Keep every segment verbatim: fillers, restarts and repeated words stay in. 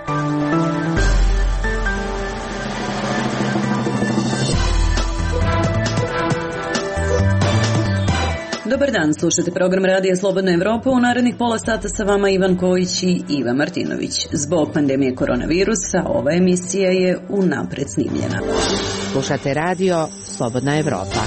Dobar dan, slušate program Radija Slobodna Evropa. U narednih pola sata sa vama Ivan Kojić i Iva Martinović. Zbog pandemije koronavirusa ova emisija je unapred snimljena. Slušate Radio Slobodna Evropa.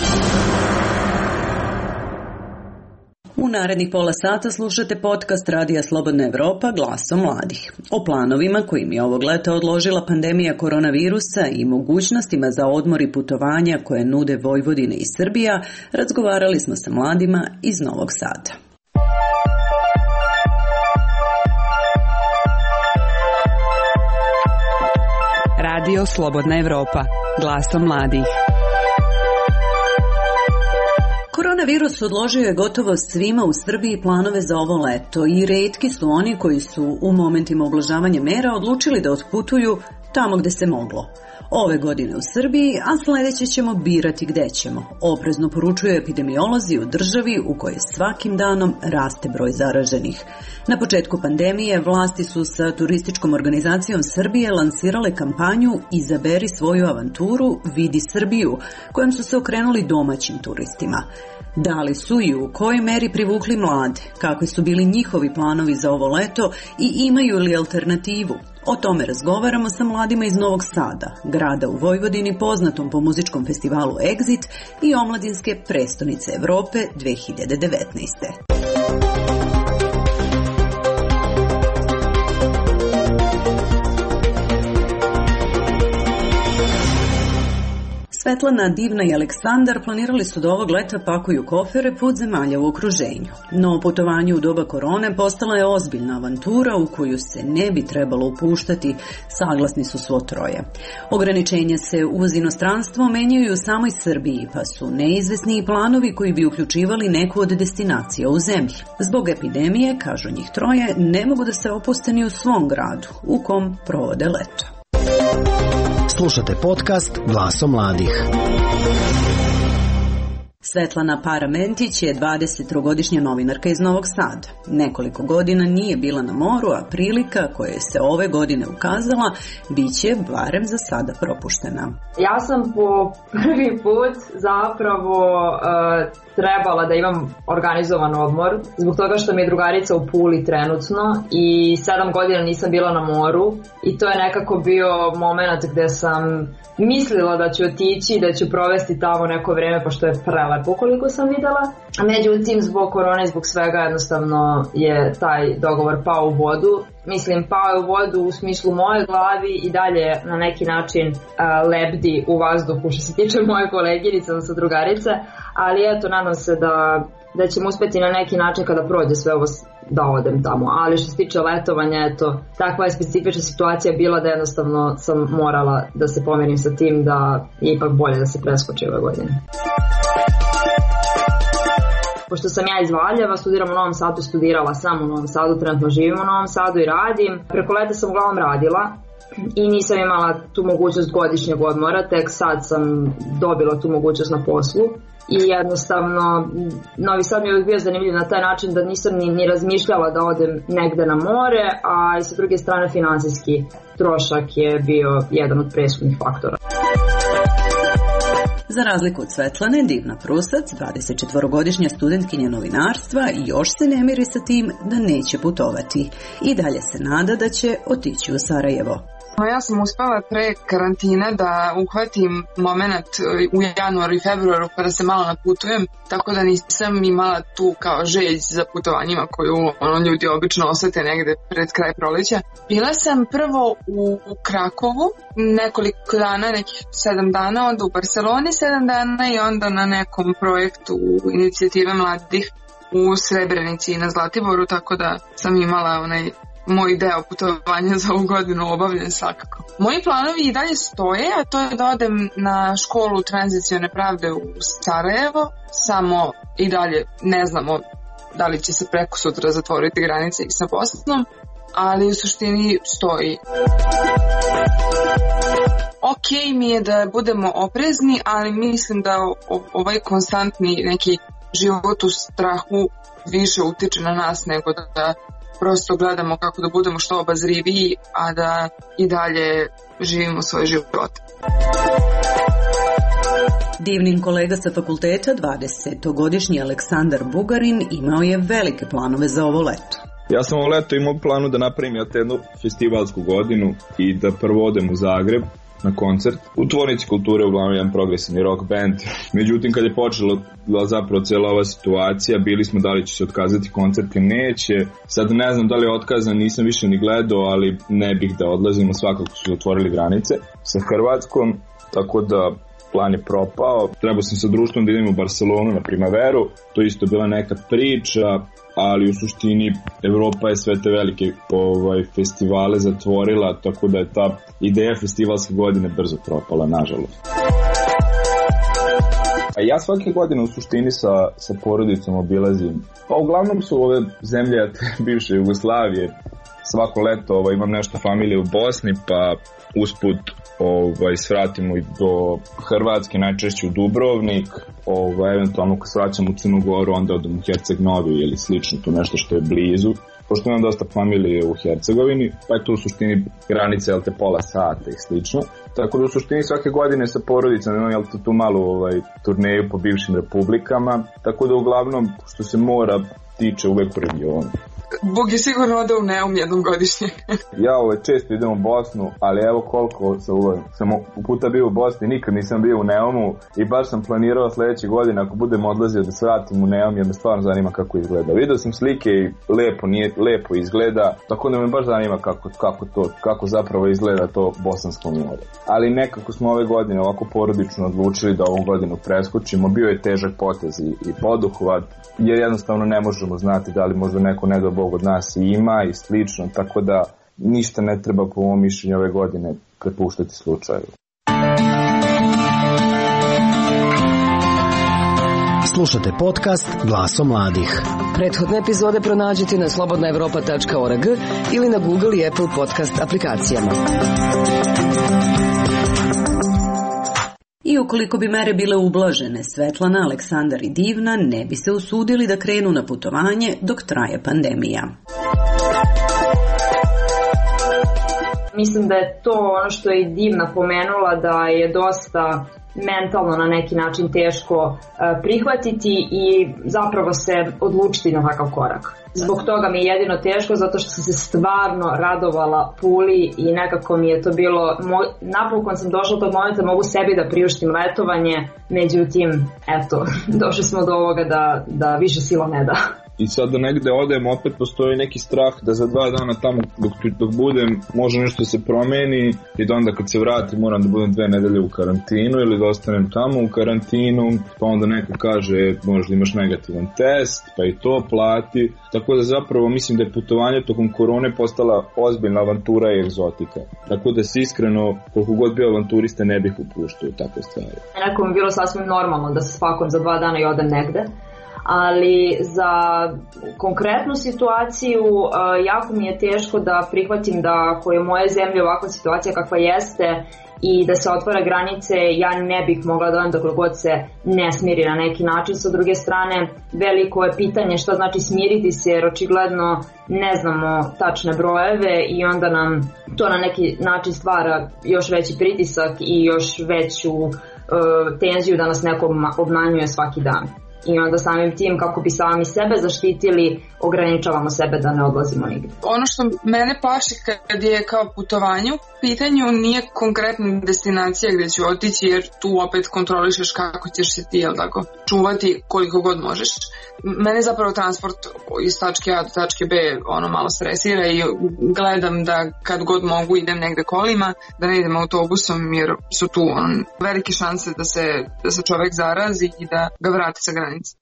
U narednih pola sata slušate podcast Radija Slobodna Evropa Glasom mladih. O planovima kojim je ovog leta odložila pandemija koronavirusa i mogućnostima za odmor i putovanja koje nude Vojvodina i Srbija razgovarali smo sa mladima iz Novog Sada. Radio Slobodna Evropa, glasom mladih. Koronavirus odložio je gotovo svima u Srbiji planove za ovo leto i retki su oni koji su u momentima ublažavanja mera odlučili da otputuju tamo gde se moglo. Ove godine u Srbiji, a sledeće ćemo birati gde ćemo, oprezno poručuju epidemiolozi u državi u kojoj svakim danom raste broj zaraženih. Na početku pandemije vlasti su sa turističkom organizacijom Srbije lansirale kampanju Izaberi svoju avanturu, vidi Srbiju, kojom su se okrenuli domaćim turistima. Da li su i u kojoj meri privukli mlade, kakvi su bili njihovi planovi za ovo leto i imaju li alternativu? O tome razgovaramo sa mladima iz Novog Sada, grada u Vojvodini poznatom po muzičkom festivalu Exit i omladinske prestonice Evrope dve hiljade devetnaeste. Svetlana, Divna i Aleksandar planirali su da ovog leta pakuju kofere put zemalja u okruženju. No putovanje u doba korone postala je ozbiljna avantura u koju se ne bi trebalo upuštati, saglasni su svo troje. Ograničenja se uz inostranstvo menjaju u samoj Srbiji, pa su neizvesni i planovi koji bi uključivali neku od destinacija u zemlji. Zbog epidemije, kažu njih troje, ne mogu da se opuste ni u svom gradu, u kom provode leto. Slušate podcast Glasom mladih. Svetlana Paramentić je dvadesettrogodišnja novinarka iz Novog Sada. Nekoliko godina nije bila na moru, a prilika koja se ove godine ukazala bit će barem za sada propuštena. Ja sam po prvi put zapravo uh, trebala da imam organizovan odmor zbog toga što mi je drugarica u Puli trenutno i sedam godina nisam bila na moru i to je nekako bio moment gde sam mislila da ću otići, da ću provesti tamo neko vreme pošto je prelepo koliko sam videla. Međutim, zbog korone i zbog svega jednostavno je taj dogovor pao u vodu. Mislim, pao je u vodu u smislu moje glavi i dalje na neki način uh, lebdi u vazduhu što se tiče moje koleginice, odnosno drugarice, ali eto, nadam se da, da ćemo uspeti na neki način kada prođe sve ovo da odem tamo. Ali što se tiče letovanja, eto, takva je specifična situacija bila da jednostavno sam morala da se pomerim sa tim da je ipak bolje da se preskoči ove godine. Pošto sam ja iz Valjeva, studiram u Novom Sadu, studirala sam u Novom Sadu, trenutno živim u Novom Sadu i radim. Preko leta sam uglavnom radila i nisam imala tu mogućnost godišnjeg odmora, tek sad sam dobila tu mogućnost na poslu. I jednostavno, Novi Sad mi je uvijek bio zanimljiv na taj način da nisam ni, ni razmišljala da odem negde na more, a i sa druge strane finansijski trošak je bio jedan od presudnih faktora. Za razliku od Svetlane, Divna Prusac, dvadesetčetvorogodišnja studentkinja novinarstva, još se ne miri sa tim da neće putovati. I dalje se nada da će otići u Sarajevo. Ja sam uspela pre karantina da uhvatim moment u januaru i februaru pa da se malo naputujem, tako da nisam imala tu kao želj za putovanjima koju ono, ljudi obično osete negde pred kraj proleća. Bila sam prvo u Krakovu nekoliko dana, nekih sedam dana, onda u Barceloni sedam dana i onda na nekom projektu inicijative mladih u Srebrenici i na Zlatiboru, tako da sam imala onaj moj deo putovanja za ovu godinu obavljen svakako. Moji planovi i dalje stoje, a to je da odem na školu tranzicione pravde u Sarajevo, samo i dalje ne znamo da li će se preko sutra zatvoriti granice i sa Bosnom, ali u suštini stoji. Ok mi je da budemo oprezni, ali mislim da ovaj konstantni neki život u strahu više utiče na nas nego da prosto gledamo kako da budemo što obazriviji, a da i dalje živimo svoj život. Divnin kolega sa fakulteta, dvadesetogodišnji Aleksandar Bugarin, imao je velike planove za ovo leto. Ja sam ovo leto imao planu da napravim jednu festivalsku godinu i da prvo odem u Zagreb na koncert. U Tvornici kulture uglavnom jedan progresivni rock band. Međutim, kad je počela zapravo cijela ova situacija, bili smo da li će se otkazati koncert ili neće. Sad ne znam da li je otkazan, nisam više ni gledao, ali ne bih da odlazimo, svakako su otvorili granice sa Hrvatskom, tako da plan je propao. Trebao sam sa društvom da idem u Barcelonu na Primaveru, to isto bila neka priča, ali u suštini Evropa je sve te velike ovaj, festivale zatvorila, tako da je ta ideja festivalske godine brzo propala, nažalost. A ja svake godine u suštini sa, sa porodicom obilazim. Pa uglavnom su ove zemlje bivše Jugoslavije. Svako leto ovaj, imam nešto familije u Bosni, pa usput ovaj, svratimo i do Hrvatske, najčešće u Dubrovnik, ovaj, eventualno kad svraćam u Crnu Goru, onda odem u Herceg Novi ili slično, tu nešto što je blizu. Pošto imam dosta familije u Hercegovini, pa je tu u suštini granice, jel te, pola sata i slično. Tako da u suštini svake godine sa porodicom imam, jel te, tu malu ovaj, turneju po bivšim republikama, tako da uglavnom što se mora tiče uvek u regionu. Bog je sigurno odao u Neum jednom godišnje. Ja ovaj, često idem u Bosnu, ali evo koliko sam, ovaj, sam puta bio u Bosni, nikad nisam bio u Neumu i baš sam planirao sljedeće godine ako budem odlazio da se vratim u Neum, jer me stvarno zanima kako izgleda. Vidio sam slike i lepo, nije, lepo izgleda, tako da me baš zanima kako, kako, to, kako zapravo izgleda to Bosansko more. Ali nekako smo ove godine ovako porodično odlučili da ovu godinu preskočimo, bio je težak potez i, i poduhvat, jer jednostavno ne možemo znati da li možda neko ne do Bog od nas ima i slično, tako da ništa ne treba po mom mišljenju ove godine prepuštati slučaju. Slušate podcast Glasom mladih. Prethodne epizode pronađite na slobodna evropa tačka org ili na Google i Apple podcast aplikacijama. I ukoliko bi mere bile ublažene, Svetlana, Aleksandar i Divna ne bi se usudili da krenu na putovanje dok traje pandemija. Mislim da je to ono što je Divna pomenula, da je dosta mentalno na neki način teško prihvatiti i zapravo se odlučiti na takav korak. Zbog toga mi je jedino teško, zato što sam se stvarno radovala Puli i nekako mi je to bilo, napokon sam došla do tog momenta, mogu sebi da priuštim letovanje, međutim, eto, došli smo do ovoga da, da više sila ne da. I sad da negde odem, opet postoji neki strah da za dva dana tamo dok, dok budem može nešto se promeni i da onda kad se vratim moram da budem dve nedelje u karantinu ili da ostanem tamo u karantinu, pa onda neko kaže možda imaš negativan test, pa i to plati. Tako da zapravo mislim da je putovanje tokom korone postala ozbiljna avantura i egzotika. Tako da se iskreno, koliko god bio avanturista, ne bih upuštao u takve stvari. Neko mi je bilo sasvim normalno da se spakujem za dva dana i odem negde. Ali za konkretnu situaciju jako mi je teško da prihvatim da ako je moje zemlje ovakva situacija kakva jeste i da se otvara granice, ja ne bih mogla da odem dok god se ne smiri na neki način. Sa druge strane, veliko je pitanje šta znači smiriti se, jer očigledno ne znamo tačne brojeve i onda nam to na neki način stvara još veći pritisak i još veću uh, tenziju da nas neko obmanjuje svaki dan. I onda samim tim kako bi sami sebe zaštitili, ograničavamo sebe da ne odlazimo nigde. Ono što mene plaši kad je kao putovanje u pitanju nije konkretna destinacija gdje ću otići, jer tu opet kontrolišeš kako ćeš se ti, jel tako, čuvati koliko god možeš. Mene zapravo transport iz tačke A do tačke B ono malo stresira i gledam da kad god mogu idem negde kolima, da ne idem autobusom, jer su tu on, velike šanse da se, da se čovek zarazi i da ga vrati sa granice.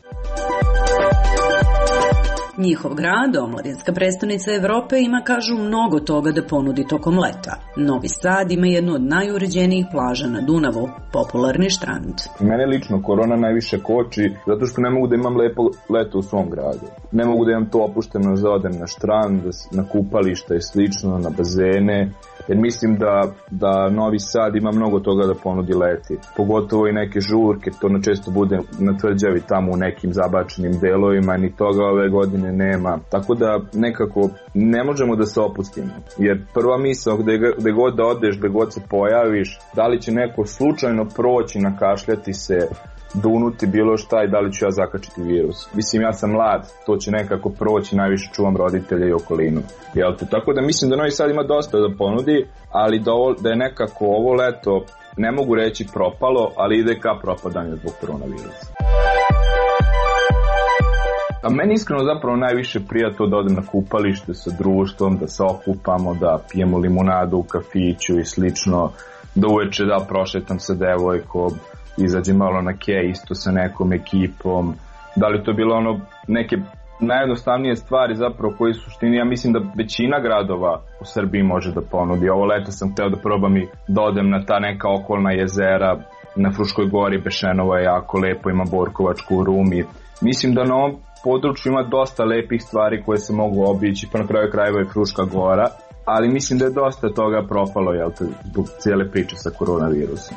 Njihov grad, omladinska prestonica Evrope, ima, kažu, mnogo toga da ponudi tokom leta. Novi Sad ima jednu od najuređenijih plaža na Dunavu, popularni štrand. Mene lično korona najviše koči, zato što ne mogu da imam lepo leto u svom gradu. Ne mogu da imam to opušteno za odem na štrand, na kupališta i slično, na bazene, jer mislim da, da Novi Sad ima mnogo toga da ponudi leti. Pogotovo i neke žurke, to na često bude na tvrđavi tamo u nekim zabačenim delovima, ni toga ove godine godine nema, tako da nekako ne možemo da se opustimo, jer prva misao gde, gde god da odeš, gde god se pojaviš, da li će neko slučajno proći, nakašljati se, dunuti bilo šta i da li ću ja zakačiti virus. Mislim, ja sam mlad, to će nekako proći, najviše čuvam roditelje i okolinu. Jel te? Tako da mislim da Novi Sad ima dosta da ponudi, ali da, ovo, da je nekako ovo leto, ne mogu reći propalo, ali ide ka propadanju zbog koronavirusa. A meni iskreno zapravo najviše prija to da odem na kupalište sa društvom, da se okupamo, da pijemo limunadu u kafiću i slično, da uveče da prošetam sa devojkom, izađem malo na ke isto sa nekom ekipom, da li to bilo ono neke najjednostavnije stvari zapravo koje u suštini ja mislim da većina gradova u Srbiji može da ponudi. Ovo leto sam hteo da probam i da odem na ta neka okolna jezera, na Fruškoj gori, Bešenovo je jako lepo, ima Borkovačku u Rumi. Mislim da na ovom području ima dosta lepih stvari koje se mogu obići, pa na kraju krajeva je Fruška gora, ali mislim da je dosta toga propalo, jel te, zbog cijele priče sa koronavirusom.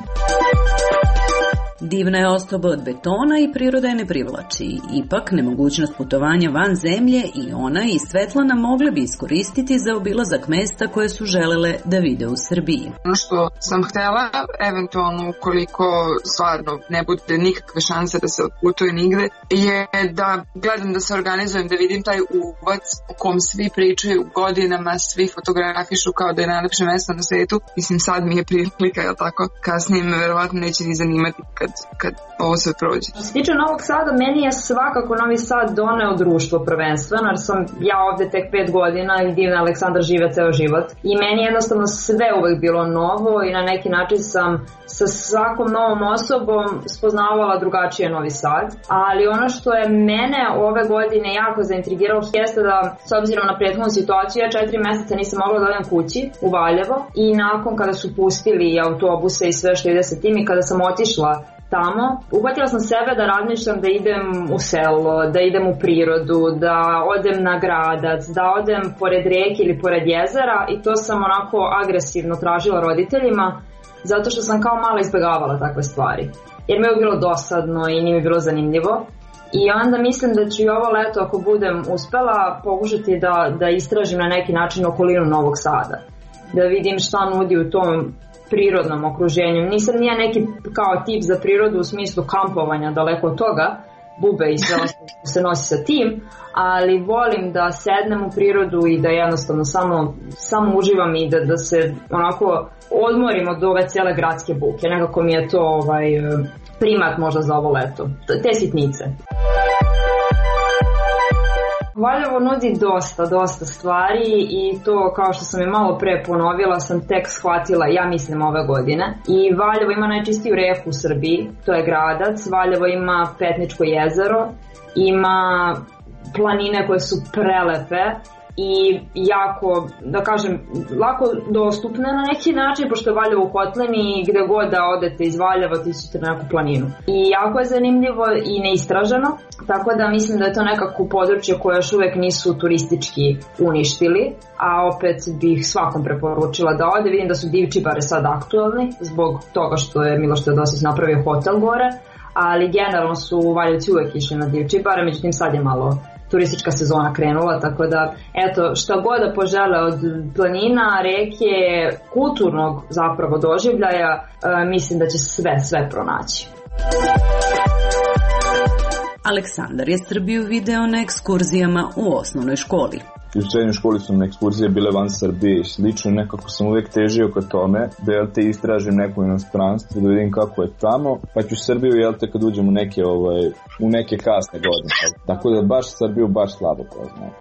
Divna je ostoba od betona i priroda je ne privlači. Ipak, nemogućnost putovanja van zemlje i ona i Svetlana mogle bi iskoristiti za obilazak mesta koje su želele da vide u Srbiji. Ono što sam htela, eventualno ukoliko stvarno ne bude nikakve šanse da se odputuje nigde, je da gledam da se organizujem, da vidim taj uvac o kom svi pričaju godinama, svi fotografišu kao da je najlepše mesto na svetu. Mislim, sad mi je prilika, jel tako? Kasnije me verovatno neće ni zanimati kad kad ovo sve prođe. Što se tiče Novog Sada, meni je svakako Novi Sad doneo društvo prvenstveno, jer sam ja ovde tek pet godina i divna Aleksandar žive ceo život. I meni jednostavno sve uvek bilo novo i na neki način sam sa svakom novom osobom spoznavala drugačije Novi Sad. Ali ono što je mene ove godine jako zaintrigiralo jeste da, s obzirom na prethodnu situaciju, ja četiri meseca nisam mogla da odem kući u Valjevo i nakon kada su pustili autobuse i sve što ide sa tim i kada sam otišla tamo, uhvatila sam sebe da razmišljam da idem u selo, da idem u prirodu, da odem na gradac, da odem pored reke ili pored jezera i to sam onako agresivno tražila roditeljima zato što sam kao mala izbegavala takve stvari. Jer mi je bilo dosadno i nije mi bilo zanimljivo. I onda mislim da ću i ovo leto, ako budem uspela, pokušati da, da istražim na neki način okolinu Novog Sada. Da vidim šta nudi u tom prirodnom okruženju. Nisam nije neki kao tip za prirodu u smislu kampovanja, daleko od toga, bube i sve ostalo što se nosi sa tim, ali volim da sednem u prirodu i da jednostavno samo, samo uživam i da, da se onako odmorim od ove cijele gradske buke. Nekako mi je to ovaj, primat možda za ovo leto. Te sitnice. Valjevo nudi dosta, dosta stvari i to, kao što sam je malo pre ponovila, sam tek shvatila, ja mislim, ove godine. I Valjevo ima najčistiju reku u Srbiji, to je Gradac. Valjevo ima Petničko jezero, ima planine koje su prelepe i jako, da kažem, lako dostupne na neki način, pošto je Valjevo u kotlini i gde god da odete iz Valjeva ti ćete na neku planinu. I jako je zanimljivo i neistraženo, tako da mislim da je to nekako područje koje još uvek nisu turistički uništili, a opet bih svakom preporučila da ode. Vidim da su Divčibare sad aktualni zbog toga što je Miloš Teodosić napravio hotel gore, ali generalno su Valjevci uvek išli na Divčibare, međutim sad je malo turistička sezona krenula, tako da eto, šta god da požele od planina, reke, kulturnog zapravo doživljaja, e, mislim da će sve, sve pronaći. Aleksandar je Srbiju video na ekskurzijama u osnovnoj školi. U srednjoj školi su mi ekskurzije bile van Srbije i slično, nekako sam uvek težio ka tome da jel te istražim neko inostranstvo, da vidim kako je tamo, pa ću Srbiju jel te kad uđem u neke, ovaj, u neke kasne godine. Tako da baš Srbiju baš slabo poznajem.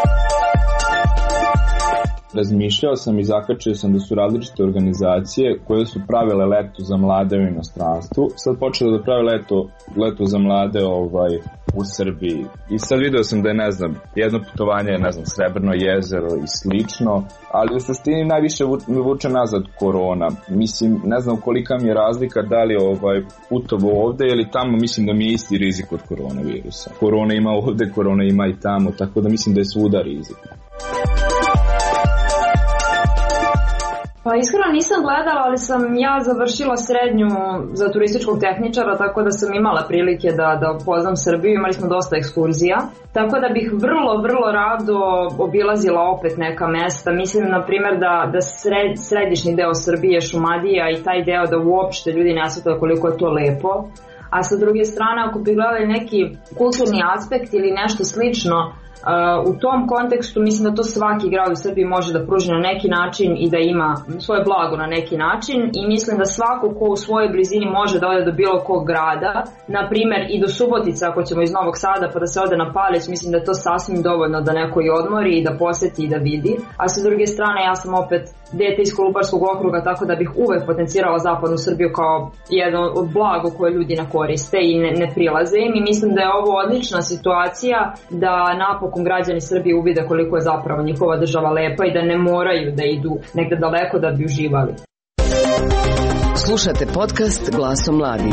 Razmišljao sam i zakačio sam da su različite organizacije koje su pravile leto za mlade u inostranstvu. Sad počelo da prave leto, leto za mlade ovaj, u Srbiji. I sad video sam da je, ne znam, jedno putovanje je, ne znam, Srebrno jezero i slično, ali u suštini najviše mi vuče nazad korona. Mislim, ne znam kolika mi je razlika da li ovaj, putovo ovde ili tamo, mislim da mi je isti rizik od koronavirusa. Korona ima ovde, korona ima i tamo, tako da mislim da je svuda rizik. Pa iskreno nisam gledala, ali sam ja završila srednju za turističkog tehničara, tako da sam imala prilike da, da poznam Srbiju, imali smo dosta ekskurzija. Tako da bih vrlo, vrlo rado obilazila opet neka mesta. Mislim, na primjer, da, da sred, središnji deo Srbije, Šumadija i taj deo da uopšte ljudi ne shvataju koliko je to lepo. A sa druge strane, ako bi gledali neki kulturni aspekt ili nešto slično, Uh, u tom kontekstu mislim da to svaki grad u Srbiji može da pruži na neki način i da ima svoje blago na neki način i mislim da svako ko u svojoj blizini može da ode do bilo kog grada, na primjer i do Subotice ako ćemo iz Novog Sada pa da se ode na Palić, mislim da je to sasvim dovoljno da neko i odmori i da poseti i da vidi, a sa druge strane ja sam opet dete iz Kolubarskog okruga, tako da bih uvek potencirala zapadnu Srbiju kao jedno od blago koje ljudi ne koriste i ne, ne prilaze im i mislim da je ovo odlična situacija da napokon građani Srbije uvide koliko je zapravo njihova država lepa i da ne moraju da idu negde daleko da bi uživali. Slušate podcast Glasom mladih.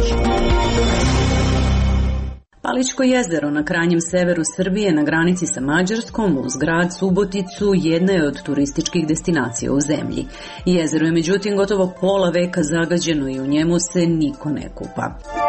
Palićko jezero na krajnjem severu Srbije na granici sa Mađarskom uz grad Suboticu jedna je od turističkih destinacija u zemlji. Jezero je međutim gotovo pola veka zagađeno i u njemu se niko ne kupa.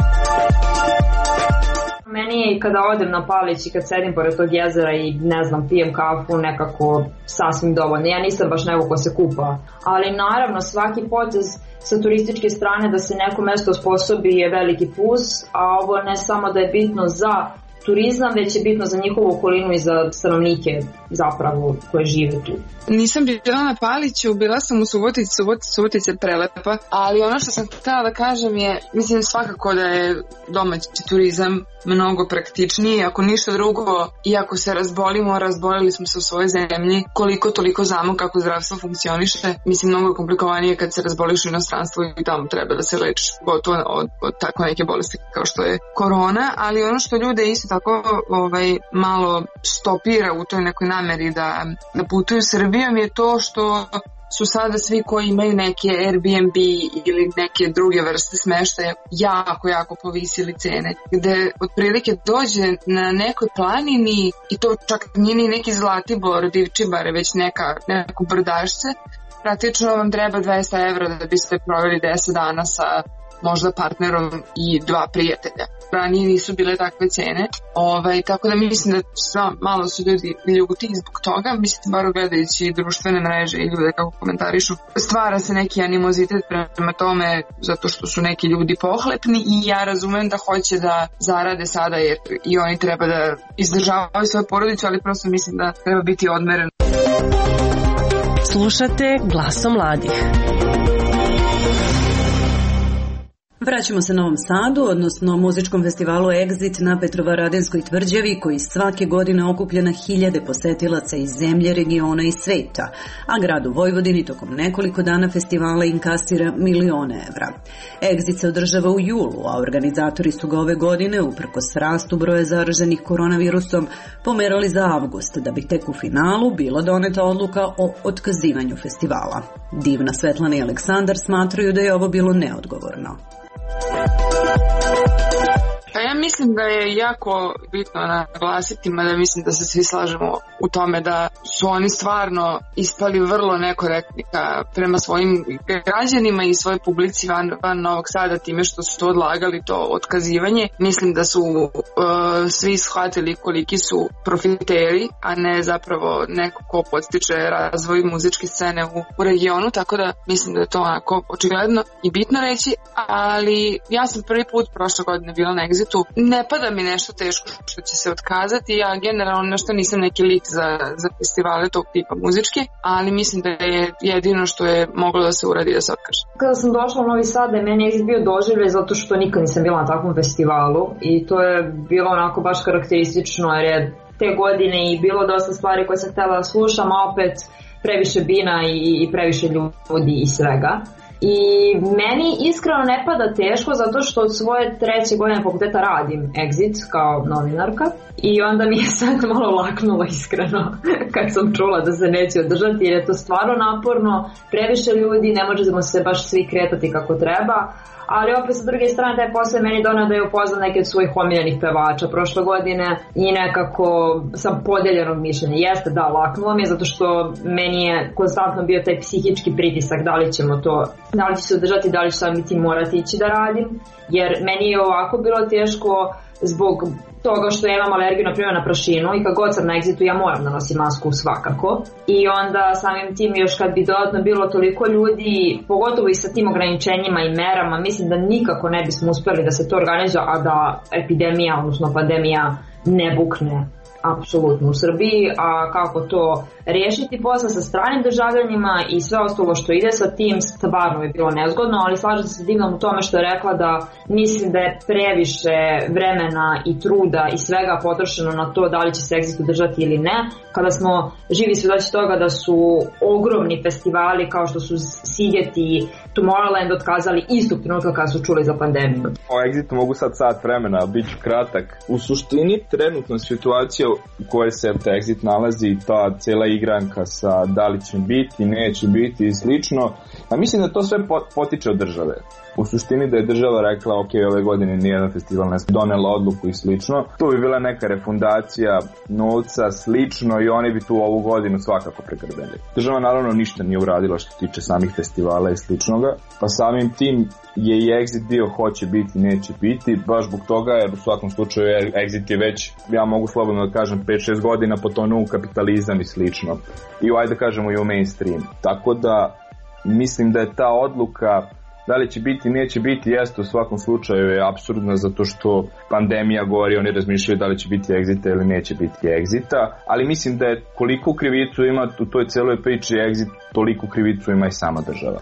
Meni je i kada odem na Palić i kad sedim pored tog jezera i ne znam, pijem kafu, nekako sasvim dovoljno. Ja nisam baš neko ko se kupa, ali naravno svaki potez sa turističke strane da se neko mesto osposobi je veliki plus, a ovo ne samo da je bitno za turizam, već je bitno za njihovu okolinu i za stanovnike zapravo koje žive tu. Nisam bila na Paliću, bila sam u Subotici, Subotica, Subotica je prelepa, ali ono što sam htjela da kažem je, mislim svakako da je domaći turizam mnogo praktičniji, ako ništa drugo, iako se razbolimo, razbolili smo se u svojoj zemlji, koliko toliko znamo kako zdravstvo funkcioniše, mislim mnogo komplikovanije kad se razboliš u inostranstvu i tamo treba da se lečiš, gotovo od, od tako neke bolesti kao što je korona, ali ono što ljude isto tako ovaj, malo stopira u toj nekoj nameri da, da putuju Srbijom je to što su sada svi koji imaju neke Airbnb ili neke druge vrste smeštaja jako, jako povisili cene. Gde otprilike dođe na nekoj planini i to čak nije ni neki Zlatibor, Divčibare, već neka, neko brdašce. Praktično vam treba dvesta evra da biste proveli deset dana sa možda partnerom i dva prijatelja. Ranije nisu bile takve cene, ovaj, tako da mislim da sva, malo su ljudi ljuti zbog toga, mislim bar gledajući društvene mreže i ljude kako komentarišu. Stvara se neki animozitet prema tome zato što su neki ljudi pohlepni i ja razumem da hoće da zarade sada jer i oni treba da izdržavaju svoju porodicu, ali prosto mislim da treba biti odmeren. Slušate Glasom mladih. Vraćamo se Novom Sadu, odnosno muzičkom festivalu Exit na Petrovaradinskoj tvrđavi koji svake godine okuplja na hiljade posetilaca iz zemlje, regiona i sveta, a grad u Vojvodini tokom nekoliko dana festivala inkasira milione evra. Exit se održava u julu, a organizatori su ga ove godine, uprkos rastu broja zaraženih koronavirusom, pomerali za avgust, da bi tek u finalu bila doneta odluka o otkazivanju festivala. Divna, Svetlana i Aleksandar smatraju da je ovo bilo neodgovorno. Pa ja mislim da je jako bitno naglasiti, mada mislim da se svi slažemo u tome da su oni stvarno ispali vrlo nekorektni prema svojim građanima i svojoj publici van, van Novog Sada time što su to odlagali, to otkazivanje. Mislim da su uh, svi shvatili koliki su profiteri, a ne zapravo neko ko podstiče razvoj muzičke scene u, u regionu, tako da mislim da je to onako očigledno i bitno reći, ali ja sam prvi put prošle godine bila na Exitu. Ne pada mi nešto teško što će se otkazati, ja generalno nešto nisam neki lik za, za festivale tog tipa muzički, ali mislim da je jedino što je moglo da se uradi da se otkaže. Kada sam došla u Novi Sad, je meni Exit bio doživljaj zato što nikad nisam bila na takvom festivalu i to je bilo onako baš karakteristično jer je te godine i bilo dosta stvari koje sam htjela da slušam, a opet previše bina i, i previše ljudi i svega. I meni iskreno ne pada teško zato što od svoje treće godine fakulteta radim Exit kao novinarka i onda mi je sad malo laknulo iskreno kad sam čula da se neće održati jer je to stvarno naporno, previše ljudi, ne možemo se baš svi kretati kako treba. Ali opet sa druge strane taj posao meni donao da je upoznam neke od svojih omiljenih pevača prošle godine i nekako sam podeljenog mišljenja. Jeste da, laknulo mi je zato što meni je konstantno bio taj psihički pritisak da li ćemo to, da li će se održati, da li ću sam ti morati ići da radim, jer meni je ovako bilo teško zbog toga što ja imam alergiju na primjer na prašinu i kad god sam na Exitu ja moram da nosim masku svakako i onda samim tim još kad bi dodatno bilo toliko ljudi, pogotovo i sa tim ograničenjima i merama, mislim da nikako ne bismo uspeli da se to organizuje, a da epidemija, odnosno pandemija ne bukne apsolutno u Srbiji, a kako to riješiti posle sa stranim državljanima i sve ostalo što ide sa tim stvarno je bilo nezgodno, ali slažem se s Divnom u tome što je rekla da mislim da je previše vremena i truda i svega potrošeno na to da li će se Exit održati ili ne, kada smo živi svedoci toga da su ogromni festivali kao što su Siget i Tomorrowland otkazali istog trenutka kada su čuli za pandemiju. O Exitu mogu sad sat vremena, bit ću kratak. U suštini trenutna situacija u kojoj se Exit nalazi, ta cijela igranka sa da li će biti, neće biti i slično, a mislim da to sve potiče od države. U suštini da je država rekla ok, ove godine nijedan festival ne donela odluku i slično, tu bi bila neka refundacija novca, slično i oni bi tu ovu godinu svakako pregrbeli. Država naravno ništa nije uradila što tiče samih festivala i sličnoga, pa samim tim je i Exit bio hoće biti, neće biti, baš zbog toga jer u svakom slučaju Exit je već, ja mogu slobodno da kažem, pet šest godina potonuo u kapitalizam i slično. I ajde da kažemo i u mainstream. Tako da mislim da je ta odluka da li će biti, neće biti, jeste u svakom slučaju je apsurdna zato što pandemija govori, oni razmišljaju da li će biti Exita ili neće biti Exita, ali mislim da je koliko krivicu ima u toj celoj priči Exit, toliko krivicu ima i sama država.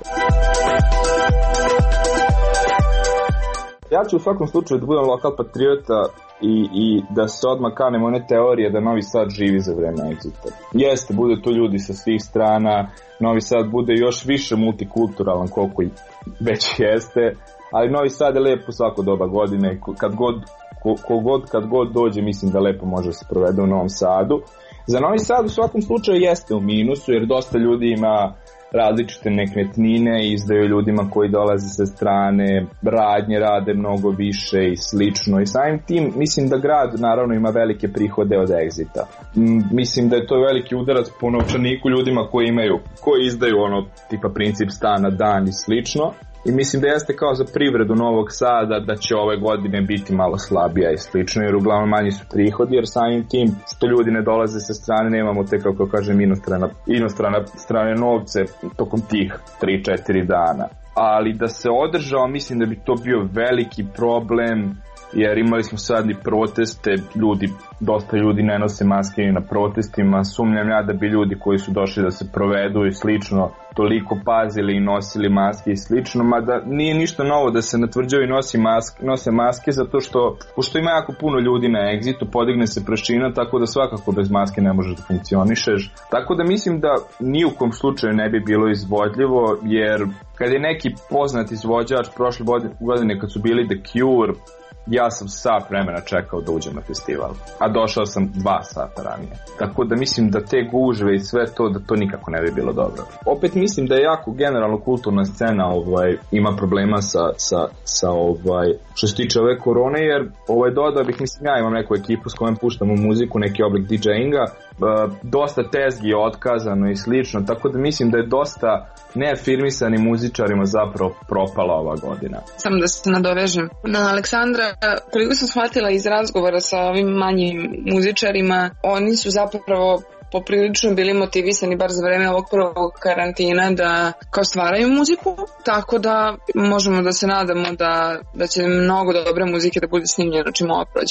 Ja ću u svakom slučaju da budem lokal patriota i, i da se odmah kanem one teorije da Novi Sad živi za vreme Exita. Jeste, bude tu ljudi sa svih strana, Novi Sad bude još više multikulturalan koliko i već jeste, ali Novi Sad je lepo svako doba godine, kad god, ko, ko god, kad god dođe mislim da lepo može se provede u Novom Sadu. Za Novi Sad u svakom slučaju jeste u minusu jer dosta ljudi ima različite nekretnine, izdaju ljudima koji dolaze sa strane, radnje rade mnogo više i slično i samim tim mislim da grad naravno ima velike prihode od Exita. Mislim da je to veliki udarac po novčaniku ljudima koji imaju, koji izdaju ono tipa princip stana dan i slično. I mislim da jeste kao za privredu Novog Sada da će ove godine biti malo slabija i slično jer uglavnom manji su prihodi jer samim tim što ljudi ne dolaze sa strane nemamo te kako kažem inostrana, inostrana strane novce tokom tih tri četiri dana. Ali da se održao mislim da bi to bio veliki problem jer imali smo sad i proteste, ljudi, dosta ljudi ne nose maske na protestima, sumnjam ja da bi ljudi koji su došli da se provedu i slično toliko pazili i nosili maske i slično, mada nije ništa novo da se na tvrđavi nosi maske, nose maske zato što, pošto ima jako puno ljudi na Exitu, podigne se prašina, tako da svakako bez maske ne možeš da funkcionišeš. Tako da mislim da ni u kom slučaju ne bi bilo izvodljivo, jer kad je neki poznat izvođač prošle godine kad su bili The Cure, ja sam sat vremena čekao da uđem na festival, a došao sam dva sata ranije. Tako da mislim da te gužve i sve to, da to nikako ne bi bilo dobro. Opet mislim da je jako generalno kulturna scena ovaj, ima problema sa, sa, sa ovaj, što se tiče ove korone, jer ovaj, dodao bih, mislim ja imam neku ekipu s kojom puštamo muziku, neki oblik DJinga, uh, dosta tezgi je otkazano i slično, tako da mislim da je dosta neafirmisanim muzičarima zapravo propala ova godina. Samo da se nadovežem na Aleksandra, koliko sam shvatila iz razgovora sa ovim manjim muzičarima, oni su zapravo poprilično bili motivisani bar za vreme ovog prvog karantina da kao stvaraju muziku, tako da možemo da se nadamo da, da će mnogo dobre muzike da bude snimljeno čim ovo prođe.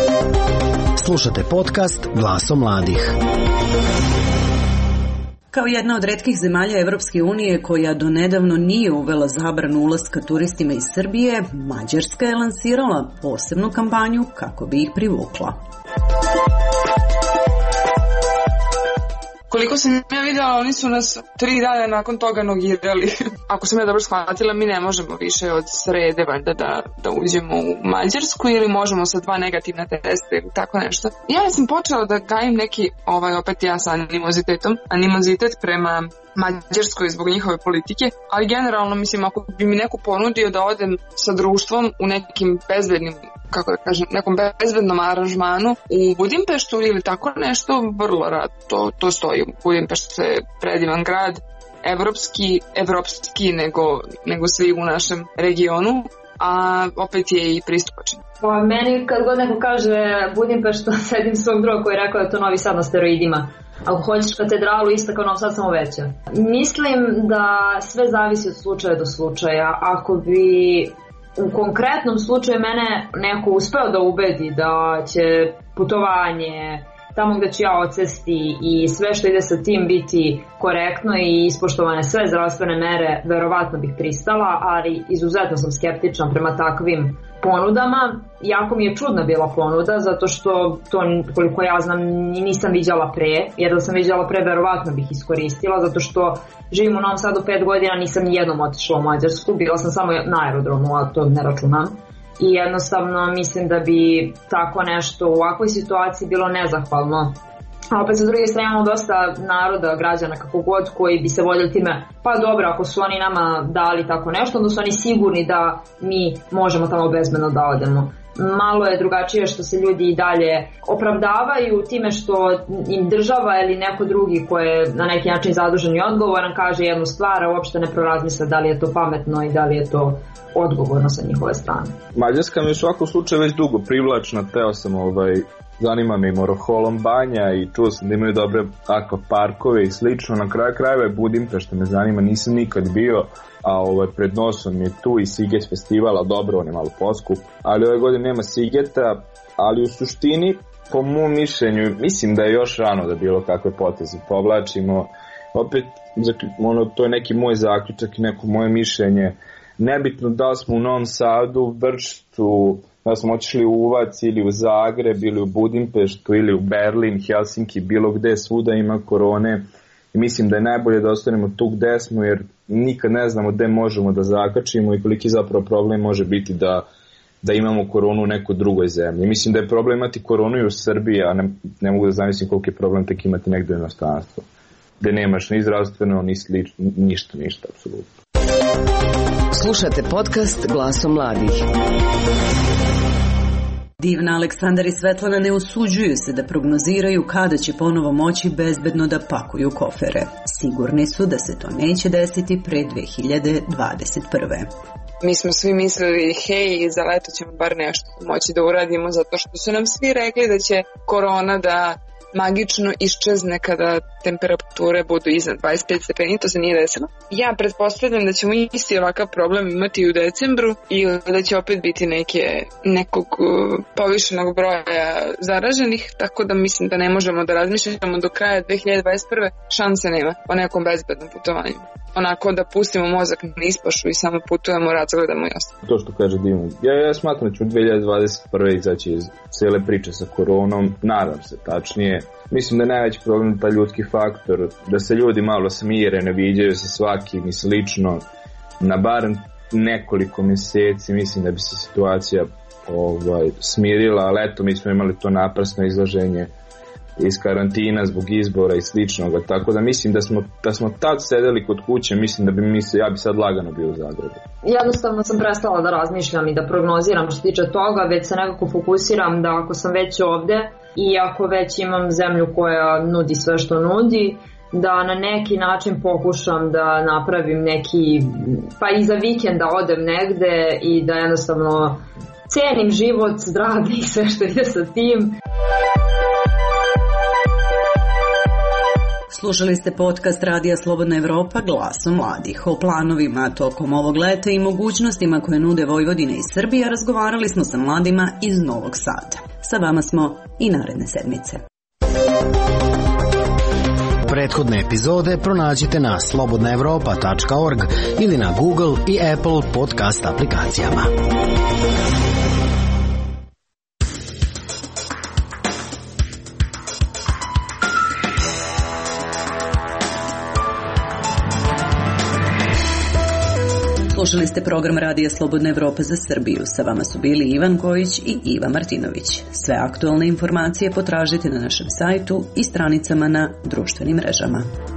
Slušate podcast Glaso mladih. Kao jedna od retkih zemalja Evropske unije koja do nedavno nije uvela zabranu ulaska turistima iz Srbije, Mađarska je lansirala posebnu kampanju kako bi ih privukla. koliko sam ja vidjela, oni su nas tri dana nakon toga nogirali. Ako sam ja dobro shvatila, mi ne možemo više od srede valjda da, da uđemo u Mađarsku ili možemo sa dva negativna testa ili tako nešto. Ja sam počela da gajim neki, ovaj, opet ja sa animozitetom, animozitet prema Mađarskoj zbog njihove politike, ali generalno mislim ako bi mi neko ponudio da odem sa društvom u nekim bezbednim, kako da kažem, nekom bezbednom aranžmanu u Budimpeštu ili tako nešto, vrlo rad to, to stoji. Budimpešt je predivan grad, evropski, evropski nego, nego svi u našem regionu, a opet je i pristupačan. Pa meni kad god neko kaže Budimpešt, sedim svog druga koji je rekao da je to Novi Sad na steroidima. Ako hoćeš katedralu, ista kao Novi Sad, samo veća. Mislim da sve zavisi od slučaja do slučaja. Ako bi u konkretnom slučaju mene neko uspeo da ubedi da će putovanje tamo gde ću ja odsesti i sve što ide sa tim biti korektno i ispoštovane sve zdravstvene mere, verovatno bih pristala, ali izuzetno sam skeptična prema takvim ponudama. Jako mi je čudna bila ponuda, zato što to, koliko ja znam, nisam viđala pre, jer da sam viđala pre, verovatno bih iskoristila, zato što živim u Novom Sadu pet godina, nisam ni jednom otišla u Mađarsku, bila sam samo na aerodromu, a to ne računam. I jednostavno mislim da bi tako nešto u ovakvoj situaciji bilo nezahvalno. A opet sa druge strane imamo dosta naroda, građana kako god, koji bi se voljeli time, pa dobro, ako su oni nama dali tako nešto, onda su oni sigurni da mi možemo tamo bezbedno da odemo. Malo je drugačije što se ljudi i dalje opravdavaju time što im država ili neko drugi ko je na neki način zadužen i odgovoran kaže jednu stvar, a uopšte ne prorazmisle da li je to pametno i da li je to odgovorno sa njihove strane. Mađarska mi u svakom slučaju već dugo privlačna, teo sam ovaj, zanima me i Moroholom banja i čuo sam da imaju dobre akvaparkove i slično, na kraju krajeva je Budimpešta me zanima, nisam nikad bio, a ovaj, pred nosom je tu i Siget festivala, dobro, on je malo poskup, ali ove godine nema Sigeta, ali u suštini, po mom mišljenju, mislim da je još rano da bilo kakve poteze povlačimo, opet, ono, to je neki moj zaključak i neko moje mišljenje, nebitno da smo u Novom Sadu, Vršcu, da smo otišli u Uvac ili u Zagreb ili u Budimpeštu ili u Berlin, Helsinki, bilo gde, svuda ima korone i mislim da je najbolje da ostanemo tu gde smo jer nikad ne znamo gde možemo da zakačimo i koliki zapravo problem može biti da, da imamo koronu u nekoj drugoj zemlji. Mislim da je problem imati koronu i u Srbiji, a ne, ne mogu da zamislim koliki je problem tek imati negde u inostranstvu, gde nemaš ni zdravstveno, ni slično, ništa, ništa, apsolutno. Slušate podcast Glasom mladih. Divna, Aleksandar i Svetlana ne usuđuju se da prognoziraju kada će ponovo moći bezbedno da pakuju kofere. Sigurni su da se to neće desiti pre dve hiljade dvadeset prve. Mi smo svi mislili, hej, za leto ćemo bar nešto moći da uradimo, zato što su nam svi rekli da će korona da magično iščezne kada temperature budu iznad dvadeset pet stepeni, to se nije desilo. Ja pretpostavljam da ćemo isti ovakav problem imati i u decembru i da će opet biti neke, nekog povišenog broja zaraženih, tako da mislim da ne možemo da razmišljamo do kraja dve hiljade dvadeset prve. Šanse nema o nekom bezbednom putovanju. Onako da pustimo mozak na ispašu i samo putujemo, razgledamo i ostalo. To što kaže Dimu, ja, ja smatram da ću dve hiljade dvadeset prve izaći iz cijele priče sa koronom, nadam se tačnije. Mislim da je najveći problem taj ljudski faktor, da se ljudi malo smire, ne viđaju se svakim i slično. Na barem nekoliko mjeseci mislim da bi se situacija ovaj, smirila, ali eto mi smo imali to naprasno izlaženje iz karantina zbog izbora i sličnoga, tako da mislim da smo, da smo tad sedeli kod kuće, mislim da bi mi se, ja bi sad lagano bio u Zagrebu. Jednostavno sam prestala da razmišljam i da prognoziram što se tiče toga, već se nekako fokusiram da ako sam već ovde i ako već imam zemlju koja nudi sve što nudi, da na neki način pokušam da napravim neki, pa i za vikend da odem negde i da jednostavno cenim život, zdravlje i sve što ide sa tim. Slušali ste podcast Radija Slobodna Evropa Glasom mladih. O planovima tokom ovog leta i mogućnostima koje nude Vojvodina i Srbija razgovarali smo sa mladima iz Novog Sada. Sa vama smo i naredne sedmice. Prethodne epizode pronađite na slobodna evropa tačka org ili na Google i Apple podcast aplikacijama. Slušali ste program Radija Slobodna Evropa za Srbiju. Sa vama su bili Ivan Kojić i Iva Martinović. Sve aktualne informacije potražite na našem sajtu i stranicama na društvenim mrežama.